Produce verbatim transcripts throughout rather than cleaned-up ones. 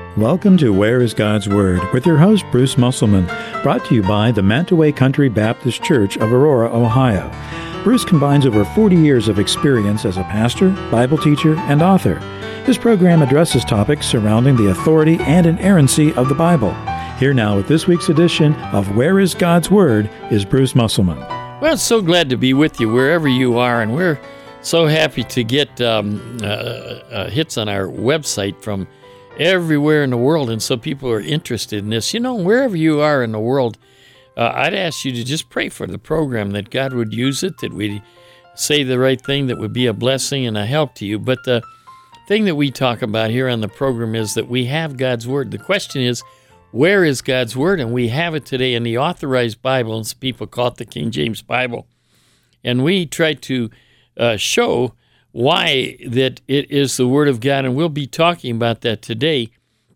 Welcome to Where is God's Word with your host, Bruce Musselman, brought to you by the Mantaway Country Baptist Church of Aurora, Ohio. Bruce combines over forty years of experience as a pastor, Bible teacher, and author. His program addresses topics surrounding the authority and inerrancy of the Bible. Here now with this week's edition of Where is God's Word is Bruce Musselman. Well, so glad to be with you wherever you are, and we're so happy to get um, uh, uh, hits on our website from everywhere in the world, and so people are interested in this. You know, wherever you are in the world, uh, I'd ask you to just pray for the program, that God would use it, that we'd say the right thing, that would be a blessing and a help to you. But the thing that we talk about here on the program is that we have God's Word. The question is, where is God's Word? And we have it today in the Authorized Bible, and some people call it the King James Bible. And we try to uh, show why that it is the Word of God, and we'll be talking about that today.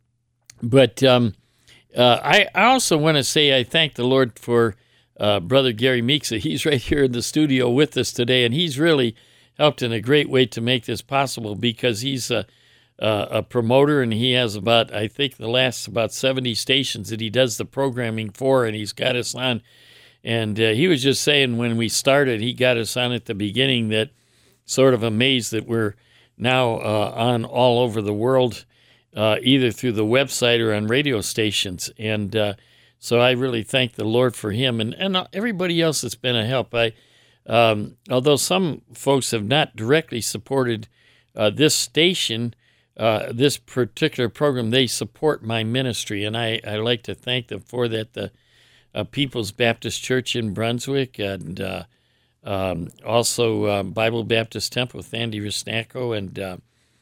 But um, uh, I, I also want to say I thank the Lord for uh, Brother Gary Meeksa. He's right here in the studio with us today, and he's really helped in a great way to make this possible, because he's a, a, a promoter, and he has about, I think, the last about seventy stations that he does the programming for, and he's got us on. And uh, he was just saying when we started, he got us on at the beginning, that sort of amazed that we're now uh, on all over the world, uh, either through the website or on radio stations. And uh, so I really thank the Lord for him and, and everybody else that's been a help. I, um, although some folks have not directly supported uh, this station, uh, this particular program, they support my ministry, and I, I like to thank them for that. The uh, People's Baptist Church in Brunswick, and uh, Um, also, uh, Bible Baptist Temple with Andy Risnacco, and uh,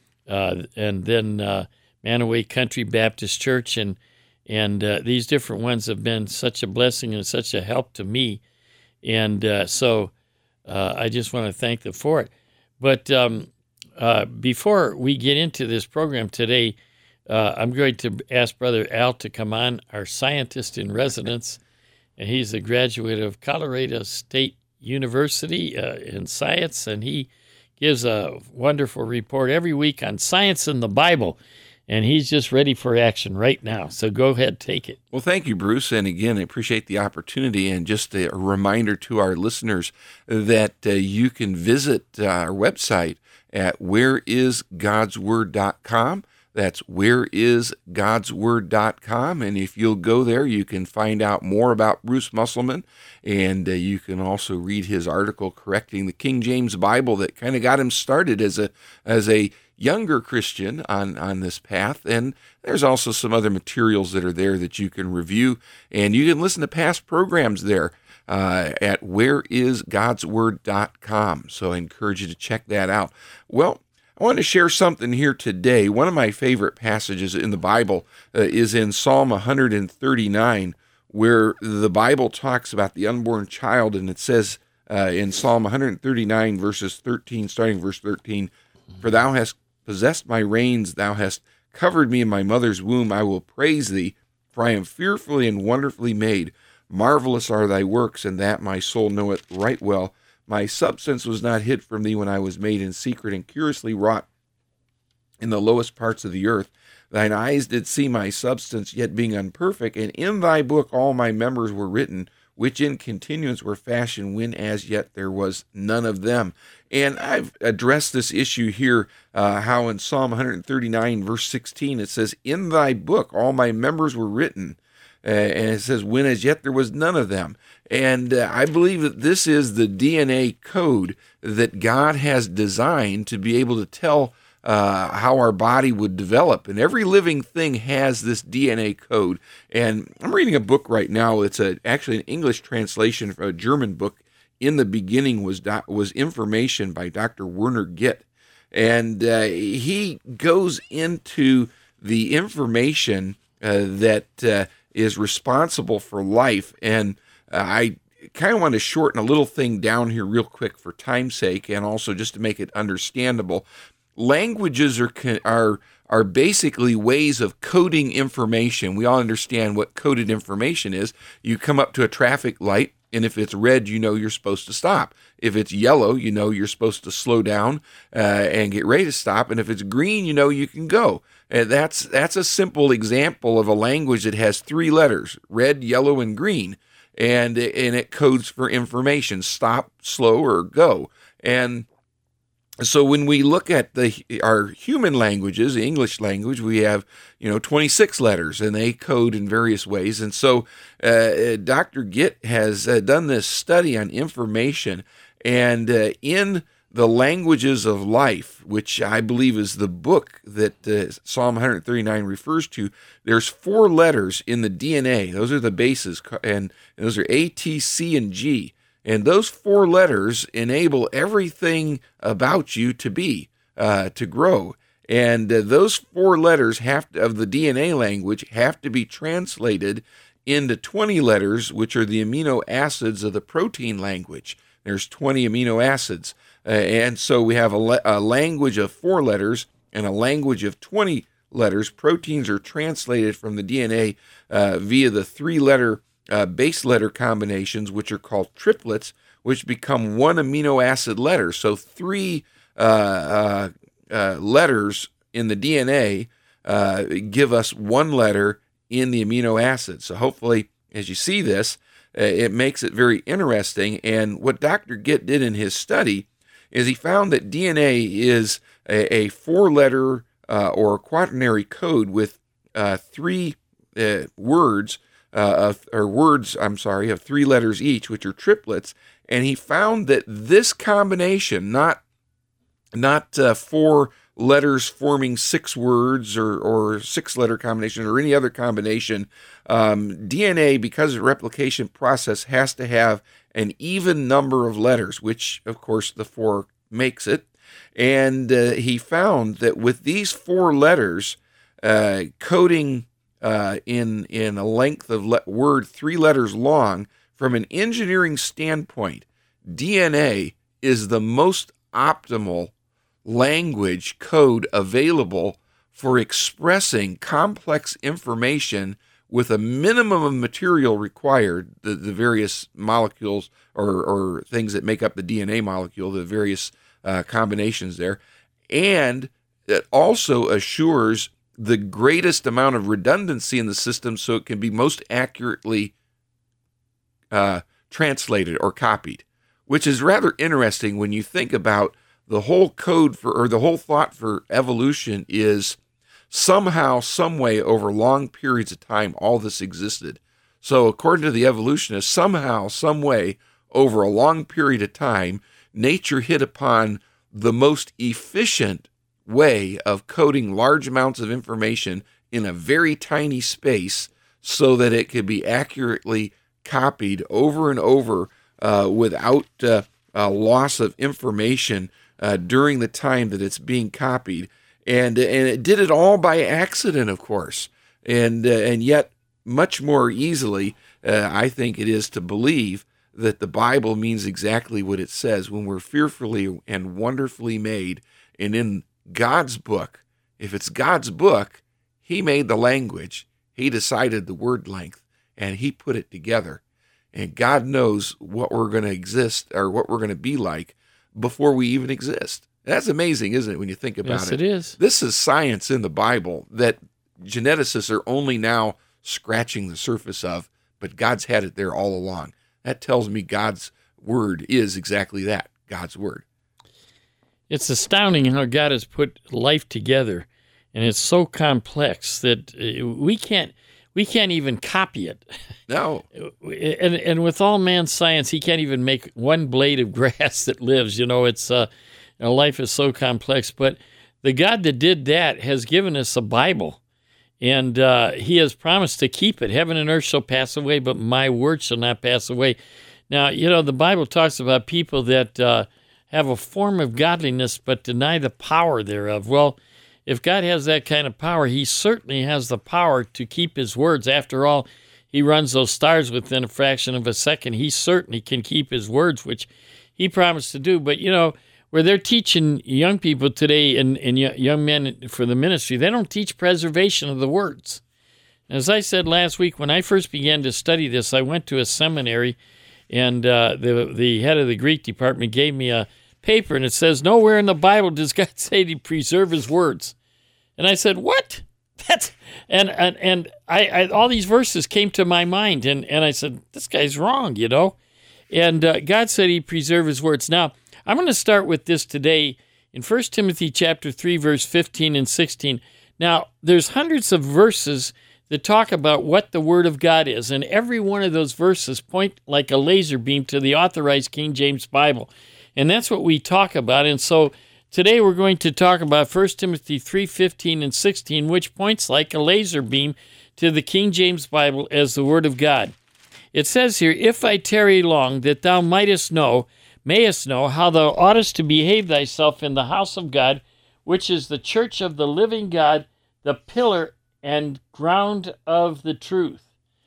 uh, and then uh, Mantaway Country Baptist Church, and and uh, these different ones have been such a blessing and such a help to me, and uh, so uh, I just want to thank them for it. But um, uh, before we get into this program today, uh, I'm going to ask Brother Al to come on, our scientist in residence, and he's a graduate of Colorado State University uh, in science, and he gives a wonderful report every week on science and the Bible, and he's just ready for action right now. So go ahead, take it. Well, thank you, Bruce, and again, I appreciate the opportunity, and just a reminder to our listeners that uh, you can visit uh, our website at where is gods word dot com. That's where is gods word dot com, and if you'll go there, you can find out more about Bruce Musselman, and uh, you can also read his article correcting the King James Bible that kind of got him started as a as a younger Christian on, on this path. And there's also some other materials that are there that you can review, and you can listen to past programs there uh, at where is gods word dot com. So I encourage you to check that out. Well, I want to share something here today. One of my favorite passages in the Bible uh, is in Psalm one thirty-nine, where the Bible talks about the unborn child, and it says uh, in Psalm one thirty-nine, verses thirteen, starting verse thirteen, "For thou hast possessed my reins, thou hast covered me in my mother's womb. I will praise thee, for I am fearfully and wonderfully made. Marvelous are thy works, and that my soul knoweth right well. My substance was not hid from thee when I was made in secret and curiously wrought in the lowest parts of the earth. Thine eyes did see my substance, yet being unperfect, and in thy book all my members were written, which in continuance were fashioned, when as yet there was none of them." And I've addressed this issue here, uh, how in Psalm one thirty-nine, verse sixteen, it says, "In thy book all my members were written," uh, and it says, "when as yet there was none of them." And uh, I believe that this is the D N A code that God has designed to be able to tell uh, how our body would develop. And every living thing has this D N A code. And I'm reading a book right now. It's a, actually an English translation of a German book. In the beginning was do, was information by Doctor Werner Gitt. And uh, he goes into the information uh, that uh, is responsible for life. And Uh, I kind of want to shorten a little thing down here real quick for time's sake, and also just to make it understandable. Languages are are are basically ways of coding information. We all understand what coded information is. You come up to a traffic light, and if it's red, you know you're supposed to stop. If it's yellow, you know you're supposed to slow down uh, and get ready to stop. And if it's green, you know you can go. Uh, that's that's a simple example of a language that has three letters: red, yellow, and green, and and it codes for information: stop, slow, or go. And so when we look at the our human languages, the English language, we have, you know, twenty-six letters, and they code in various ways. And so uh, Doctor Gitt has uh, done this study on information, and uh, in the Languages of Life, which I believe is the book that uh, Psalm one thirty-nine refers to, there's four letters in the D N A. Those are the bases, and those are A, T, C, and G. And those four letters enable everything about you to be, uh, to grow. And uh, those four letters have to, of the D N A language have to be translated into twenty letters, which are the amino acids of the protein language. There's twenty amino acids. Uh, and so we have a, le- a language of four letters and a language of twenty letters. Proteins are translated from the D N A uh, via the three-letter Uh, base letter combinations, which are called triplets, which become one amino acid letter. So three uh, uh, uh, letters in the D N A uh, give us one letter in the amino acid. So hopefully, as you see this, uh, it makes it very interesting. And what Doctor Gitt did in his study is he found that D N A is a, a four-letter uh, or quaternary code with uh, three uh, words Uh, of, or words, I'm sorry, of three letters each, which are triplets, and he found that this combination, not not uh, four letters forming six words or, or six-letter combination or any other combination, um, D N A, because of the replication process, has to have an even number of letters, which, of course, the four makes it, and uh, he found that with these four letters uh, coding Uh, in in a length of le- word three letters long, from an engineering standpoint, D N A is the most optimal language code available for expressing complex information with a minimum of material required, the, the various molecules or, or things that make up the D N A molecule, the various uh, combinations there, and it also assures the greatest amount of redundancy in the system so it can be most accurately uh, translated or copied, which is rather interesting when you think about the whole code for, or the whole thought for evolution is somehow, some way, over long periods of time, all this existed. So according to the evolutionists, somehow, some way, over a long period of time, nature hit upon the most efficient way of coding large amounts of information in a very tiny space so that it could be accurately copied over and over uh, without uh, a loss of information uh, during the time that it's being copied. And and it did it all by accident, of course. And, uh, and yet, much more easily, uh, I think it is to believe that the Bible means exactly what it says when we're fearfully and wonderfully made. And in God's book, if it's God's book, he made the language, he decided the word length, and he put it together. And God knows what we're going to exist or what we're going to be like before we even exist. That's amazing, isn't it, when you think about yes, it? Yes, it is. This is science in the Bible that geneticists are only now scratching the surface of, but God's had it there all along. That tells me God's word is exactly that, God's word. It's astounding how God has put life together, and it's so complex that we can't we can't even copy it. No. And and with all man's science, he can't even make one blade of grass that lives. You know, it's uh, you know, life is so complex. But the God that did that has given us a Bible, and uh, he has promised to keep it. Heaven and earth shall pass away, but my word shall not pass away. Now, you know, the Bible talks about people that uh, have a form of godliness but deny the power thereof. Well, if God has that kind of power, he certainly has the power to keep his words. After all, he runs those stars within a fraction of a second. He certainly can keep his words, which he promised to do. But, you know, where they're teaching young people today and, and young men for the ministry, they don't teach preservation of the words. As I said last week, when I first began to study this, I went to a seminary, and uh, the the head of the Greek department gave me a paper, and it says, nowhere in the Bible does God say to preserve his words. And I said, what? And and, and I, I all these verses came to my mind, and, and I said, this guy's wrong, you know. And uh, God said he preserve his words. Now, I'm going to start with this today in First Timothy chapter three, verse fifteen and sixteen. Now, there's hundreds of verses that talk about what the Word of God is, and every one of those verses point like a laser beam to the authorized King James Bible. And that's what we talk about. And so today we're going to talk about First Timothy three, fifteen and sixteen, which points like a laser beam to the King James Bible as the Word of God. It says here, if I tarry long, that thou mightest know, mayest know, how thou oughtest to behave thyself in the house of God, which is the church of the living God, the pillar and ground of the truth.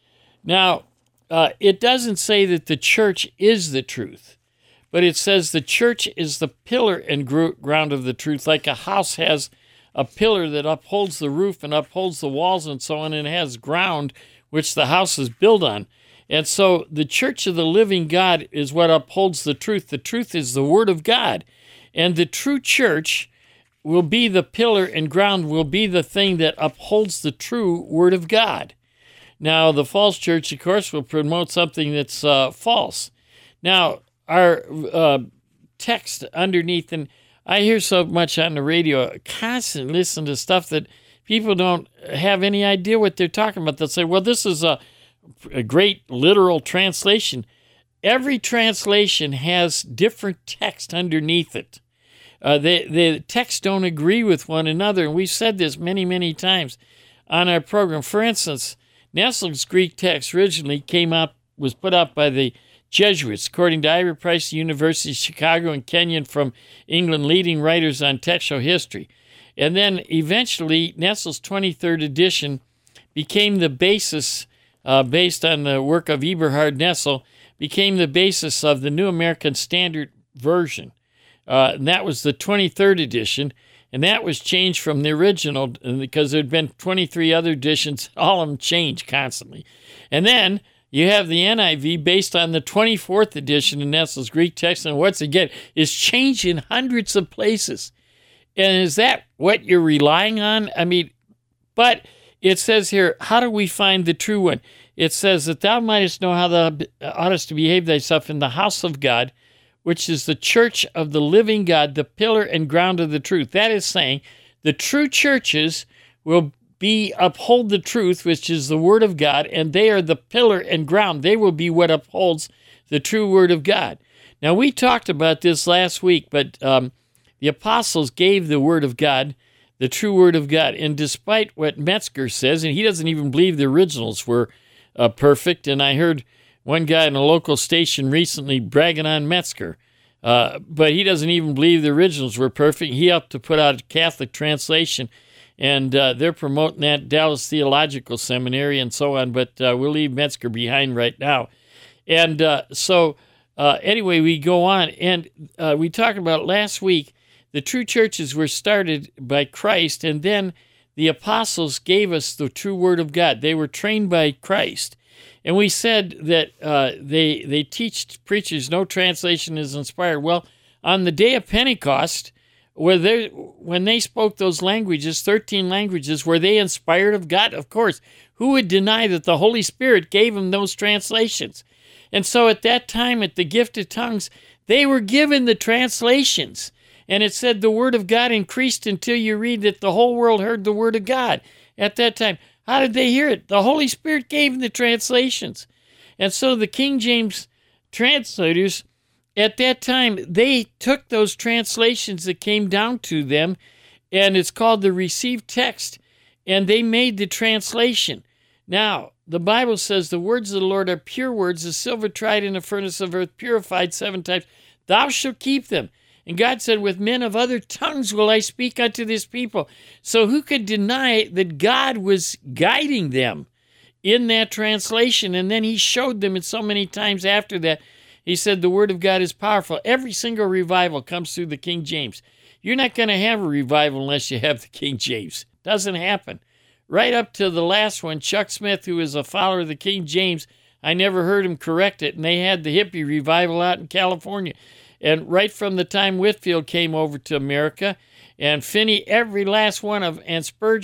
Now, uh, it doesn't say that the church is the truth, but it says the church is the pillar and gr- ground of the truth, like a house has a pillar that upholds the roof and upholds the walls and so on, and it has ground which the house is built on. And so the church of the living God is what upholds the truth. The truth is the Word of God. And the true church will be the pillar and ground, will be the thing that upholds the true Word of God. Now, the false church, of course, will promote something that's uh, false. Now, our uh, text underneath, and I hear so much on the radio, I constantly listen to stuff that people don't have any idea what they're talking about. They'll say, well, this is a a great literal translation. Every translation has different text underneath it. Uh, the, the texts don't agree with one another, and we've said this many, many times on our program. For instance, Nestle's Greek text originally came up, was put up by the Jesuits, according to Ira Price, University of Chicago, and Kenyon from England, leading writers on textual history. And then eventually, Nestle's twenty-third edition became the basis Uh, based on the work of Eberhard Nestle, became the basis of the New American Standard Version. Uh, and that was the twenty-third edition, and that was changed from the original because there had been twenty-three other editions, all of them changed constantly. And then you have the N I V based on the twenty-fourth edition of Nestle's Greek text, and once again, is changed in hundreds of places. And is that what you're relying on? I mean, but it says here, how do we find the true one? It says that thou mightest know how thou oughtest to behave thyself in the house of God, which is the church of the living God, the pillar and ground of the truth. That is saying, the true churches will be uphold the truth, which is the Word of God, and they are the pillar and ground. They will be what upholds the true Word of God. Now, we talked about this last week, but um, the apostles gave the Word of God, the true Word of God. And despite what Metzger says, and he doesn't even believe the originals were uh, perfect, and I heard one guy in a local station recently bragging on Metzger, uh, but he doesn't even believe the originals were perfect. He helped to put out a Catholic translation, and uh, they're promoting that Dallas Theological Seminary and so on, but uh, we'll leave Metzger behind right now. And uh, so uh, anyway, we go on, and uh, we talked about last week, the true churches were started by Christ, and then the apostles gave us the true Word of God. They were trained by Christ. And we said that uh, they they teach preachers no translation is inspired. Well, on the day of Pentecost, where they, when they spoke those languages, thirteen languages, were they inspired of God? Of course. Who would deny that the Holy Spirit gave them those translations? And so at that time, at the gift of tongues, they were given the translations. And it said the Word of God increased until you read that the whole world heard the Word of God at that time. How did they hear it? The Holy Spirit gave them the translations. And so the King James translators, at that time, they took those translations that came down to them, and it's called the received text, and they made the translation. Now, the Bible says the words of the Lord are pure words, as silver tried in a furnace of earth, purified seven times. Thou shalt keep them. And God said, with men of other tongues will I speak unto this people. So who could deny that God was guiding them in that translation? And then he showed them, and so many times after that, he said the Word of God is powerful. Every single revival comes through the King James. You're not going to have a revival unless you have the King James. Doesn't happen. Right up to the last one, Chuck Smith, who is a follower of the King James, I never heard him correct it, and they had the hippie revival out in California. And right from the time Whitefield came over to America, and Finney, every last one of, and Spurgeon,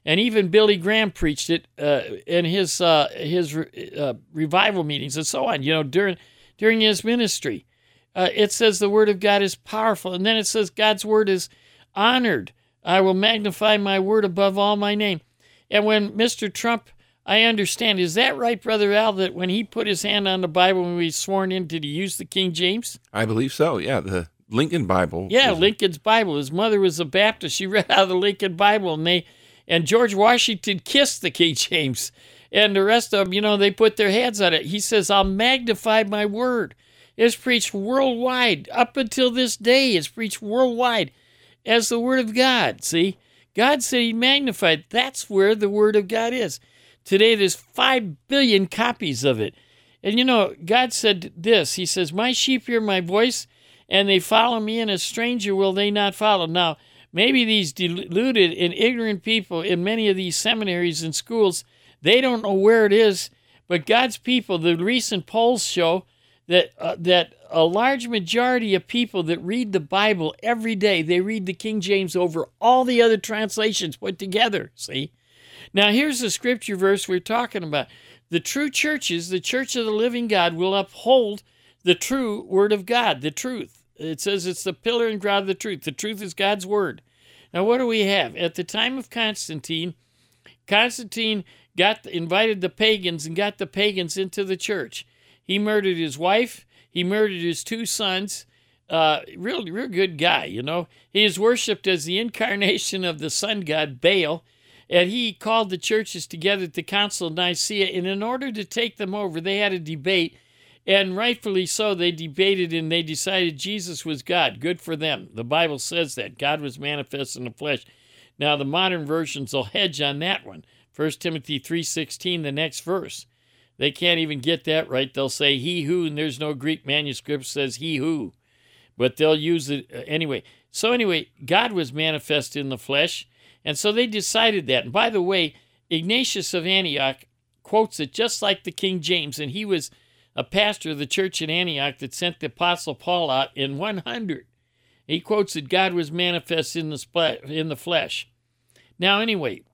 And even Billy Graham preached it uh, in his uh, his uh, revival meetings and so on, you know, during, during his ministry. Uh, it says the Word of God is powerful. And then it says God's Word is honored. I will magnify my Word above all my name. And when Mister Trump, I understand, is that right, Brother Al, that when he put his hand on the Bible when he was sworn in, did he use the King James? I believe so, yeah, the Lincoln Bible. Yeah, Lincoln's Bible. His mother was a Baptist. She read out of the Lincoln Bible, and they and George Washington kissed the King James. And the rest of them, you know, they put their hands on it. He says, I'll magnify my word. It's preached worldwide. Up until this day, it's preached worldwide as the Word of God. See? God said he magnified. That's where the Word of God is. Today, there's five billion copies of it. And, you know, God said this. He says, my sheep hear my voice, and they follow me, and a stranger will they not follow. Now, maybe these deluded and ignorant people in many of these seminaries and schools, they don't know where it is. But God's people, the recent polls show that uh, that a large majority of people that read the Bible every day, they read the King James over all the other translations put together, see? Now, here's the scripture verse we're talking about. The true churches, the church of the living God, will uphold the true word of God, the truth. It says it's the pillar and ground of the truth. The truth is God's word. Now, what do we have? At the time of Constantine, Constantine got invited the pagans and got the pagans into the church. He murdered his wife. He murdered his two sons. Uh, real, real good guy, you know. He is worshipped as the incarnation of the sun god Baal. And he called the churches together at the Council of Nicaea, and in order to take them over, they had a debate, and rightfully so, they debated and they decided Jesus was God. Good for them. The Bible says that. God was manifest in the flesh. Now, the modern versions will hedge on that one. First Timothy three sixteen, the next verse. They can't even get that right. They'll say he who, and there's no Greek manuscript says he who. But they'll use it anyway. So anyway, God was manifest in the flesh. And so they decided that. And by the way, Ignatius of Antioch quotes it just like the King James, and he was a pastor of the church in Antioch that sent the Apostle Paul out in one hundred. He quotes that God was manifest in the spl- in the flesh. Now, anyway,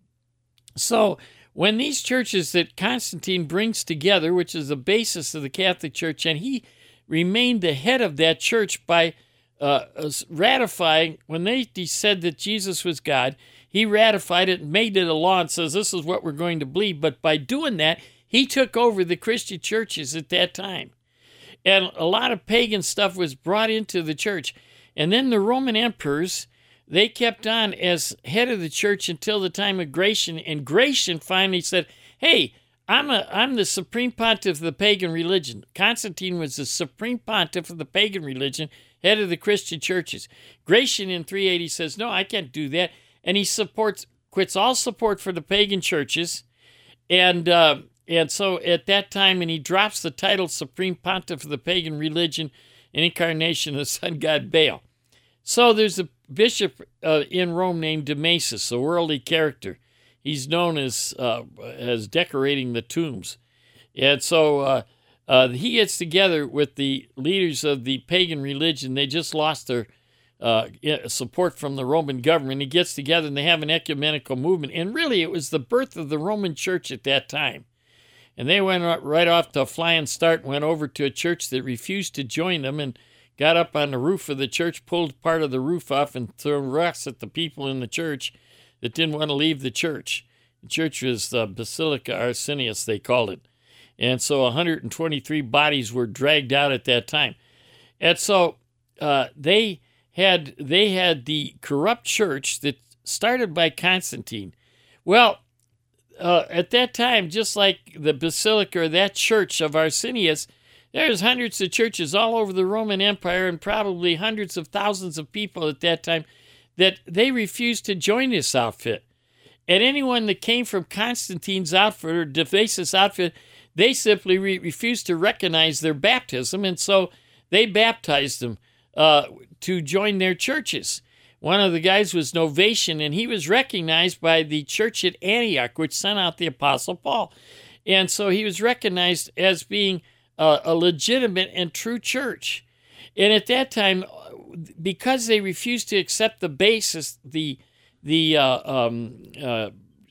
so when these churches that Constantine brings together, which is the basis of the Catholic Church, and he remained the head of that church by uh, ratifying, when they said that Jesus was God, he ratified it and made it a law and says, this is what we're going to believe. But by doing that, he took over the Christian churches at that time. And a lot of pagan stuff was brought into the church. And then the Roman emperors, they kept on as head of the church until the time of Gratian. And Gratian finally said, hey, I'm a I'm the supreme pontiff of the pagan religion. Constantine was the supreme pontiff of the pagan religion, head of the Christian churches. Gratian in three eighty says, no, I can't do that. And he supports, quits all support for the pagan churches. And uh, and so at that time, and he drops the title Supreme Pontiff of the pagan religion and incarnation of the sun god Baal. So there's a bishop uh, in Rome named Damasus, a worldly character. He's known as uh, as decorating the tombs. And so uh, uh, he gets together with the leaders of the pagan religion. They just lost their Uh, support from the Roman government. He gets together and they have an ecumenical movement. And really, it was the birth of the Roman church at that time. And they went right off to a flying start and went over to a church that refused to join them and got up on the roof of the church, pulled part of the roof off, and threw rocks at the people in the church that didn't want to leave the church. The church was the Basilica Arsenius, they called it. And so one hundred twenty-three bodies were dragged out at that time. And so uh, they... Had they had the corrupt church that started by Constantine. Well, uh, at that time, just like the Basilica or that church of Arsenius, there's hundreds of churches all over the Roman Empire and probably hundreds of thousands of people at that time that they refused to join this outfit. And anyone that came from Constantine's outfit or Damasus' outfit, they simply re- refused to recognize their baptism, and so they baptized them uh, to join their churches. One of the guys was Novatian, and he was recognized by the church at Antioch, which sent out the Apostle Paul. And so he was recognized as being a, a legitimate and true church. And at that time, because they refused to accept the basis, the the uh, um, uh,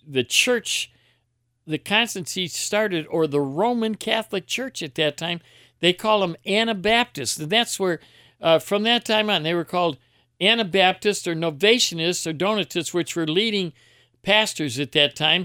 the church, the Constantine started, or the Roman Catholic Church at that time, they call them Anabaptists. And that's where, uh, from that time on, they were called Anabaptists or Novatianists or Donatists, which were leading pastors at that time,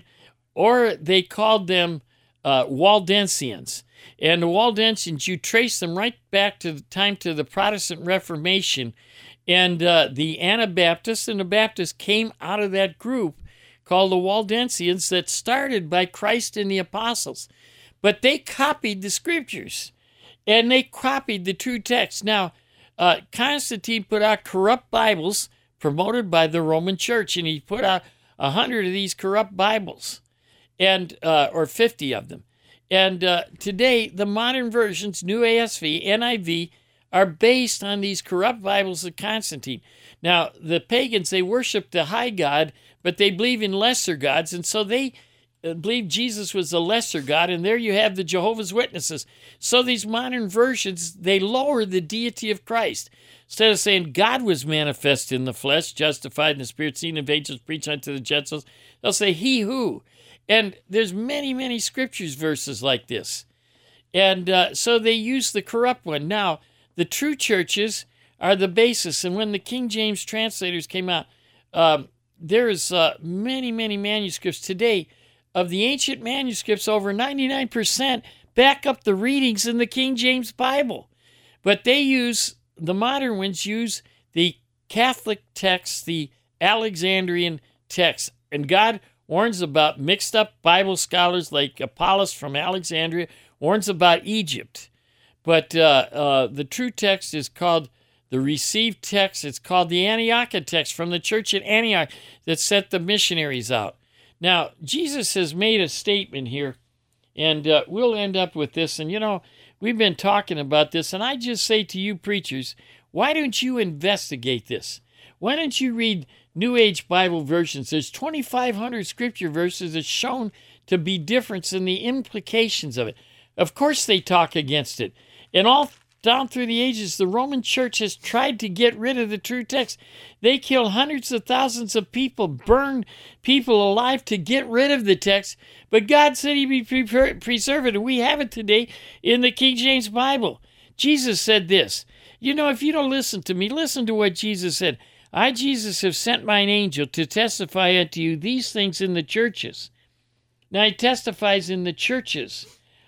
or they called them uh, Waldensians. And the Waldensians, you trace them right back to the time to the Protestant Reformation. And uh, the Anabaptists and the Baptists came out of that group called the Waldensians that started by Christ and the apostles. But they copied the scriptures, and they copied the true text. Now, uh, Constantine put out corrupt Bibles promoted by the Roman Church, and he put out a hundred of these corrupt Bibles, and uh, or fifty of them. And uh, today, the modern versions, New A S V, N I V, are based on these corrupt Bibles of Constantine. Now, the pagans, they worship the high God, but they believe in lesser gods, and so they uh, believe Jesus was a lesser God, and there you have the Jehovah's Witnesses. So these modern versions, they lower the deity of Christ. Instead of saying God was manifest in the flesh, justified in the spirit, seen of angels, preached unto the Gentiles, they'll say he who. And there's many, many scriptures verses like this. And uh, so they use the corrupt one. Now, the true churches are the basis. And when the King James translators came out, um, there's uh, many, many manuscripts today. Of the ancient manuscripts, over ninety-nine percent back up the readings in the King James Bible. But they use, the modern ones use the Catholic text, the Alexandrian text. And God warns about mixed up Bible scholars like Apollos from Alexandria, warns about Egypt. But uh, uh, the true text is called the received text. It's called the Antiochian text from the church at Antioch that sent the missionaries out. Now, Jesus has made a statement here, and uh, we'll end up with this. And, you know, we've been talking about this, and I just say to you preachers, why don't you investigate this? Why don't you read New Age Bible versions? There's twenty-five hundred scripture verses that's shown to be different in the implications of it. Of course they talk against it. And all down through the ages, the Roman Church has tried to get rid of the true text. They killed hundreds of thousands of people, burned people alive to get rid of the text. But God said he'd be pre- preserve it, and we have it today in the King James Bible. Jesus said this. You know, if you don't listen to me, listen to what Jesus said. I, Jesus, have sent mine angel to testify unto you these things in the churches. Now, he testifies in the churches.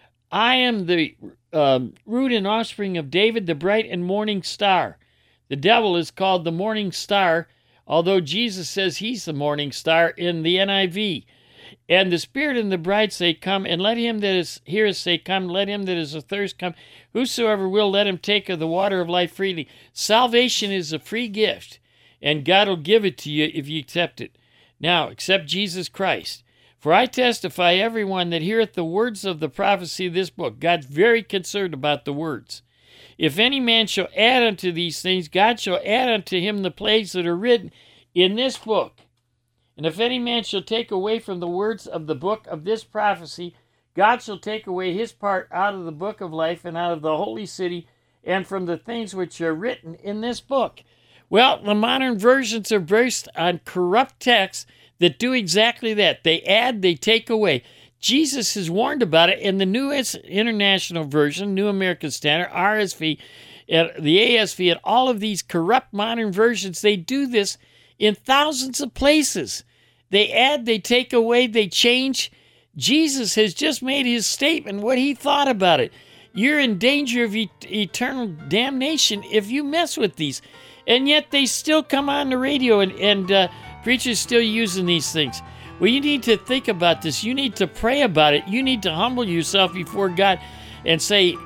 I am the um, root and offspring of David, the bright and morning star. The devil is called the morning star, although Jesus says he's the morning star in the N I V. And the Spirit and the bride say, come, and let him that is heareth say, come, let him that is athirst come. Whosoever will, let him take of the water of life freely. Salvation is a free gift, and God will give it to you if you accept it. Now, accept Jesus Christ. For I testify everyone that heareth the words of the prophecy of this book. God's very concerned about the words. If any man shall add unto these things, God shall add unto him the plagues that are written in this book. And if any man shall take away from the words of the book of this prophecy, God shall take away his part out of the book of life and out of the holy city and from the things which are written in this book. Well, the modern versions are based on corrupt texts that do exactly that. They add, they take away. Jesus has warned about it in the New International Version, New American Standard, R S V, the A S V, and all of these corrupt modern versions. They do this in thousands of places. They add, they take away, they change. Jesus has just made his statement, what he thought about it. You're in danger of e- eternal damnation if you mess with these. And yet they still come on the radio, and, and uh, preachers still using these things. Well, you need to think about this. You need to pray about it. You need to humble yourself before God and say,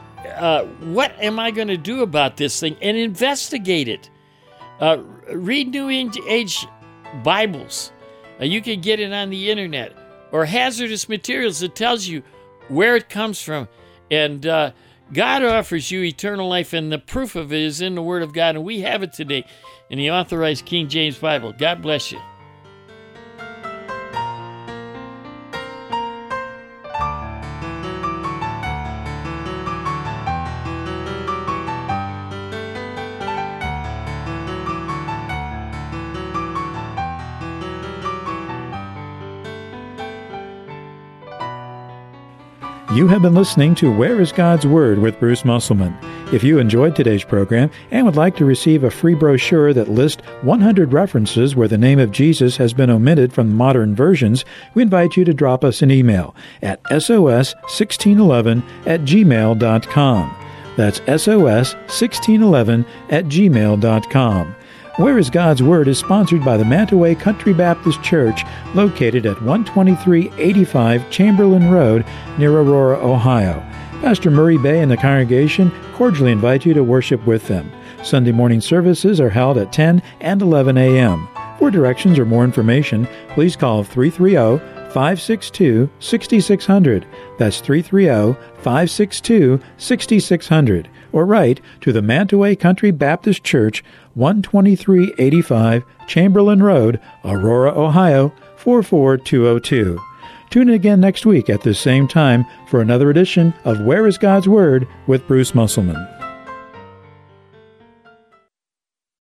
uh, what am I going to do about this thing? And investigate it. Uh, read New Age Bibles. Uh, you can get it on the internet. Or hazardous materials that tells you where it comes from. And uh, God offers you eternal life, and the proof of it is in the Word of God, and we have it today in the Authorized King James Bible. God bless you. You have been listening to Where is God's Word with Bruce Musselman. If you enjoyed today's program and would like to receive a free brochure that lists one hundred references where the name of Jesus has been omitted from modern versions, we invite you to drop us an email at S O S sixteen eleven at gmail dot com. That's S O S sixteen eleven at gmail dot com. Where is God's Word is sponsored by the Mantaway Country Baptist Church, located at one twenty-three eighty-five Chamberlain Road near Aurora, Ohio. Pastor Murray Bay and the congregation cordially invite you to worship with them. Sunday morning services are held at ten and eleven a.m. For directions or more information, please call three three zero, five six two, six six zero zero. That's three three zero, five six two, six six zero zero. Or write to the Mantaway Country Baptist Church, one twenty-three eighty-five Chamberlain Road, Aurora, Ohio, four four two zero two. Tune in again next week at this same time for another edition of Where is God's Word with Bruce Musselman.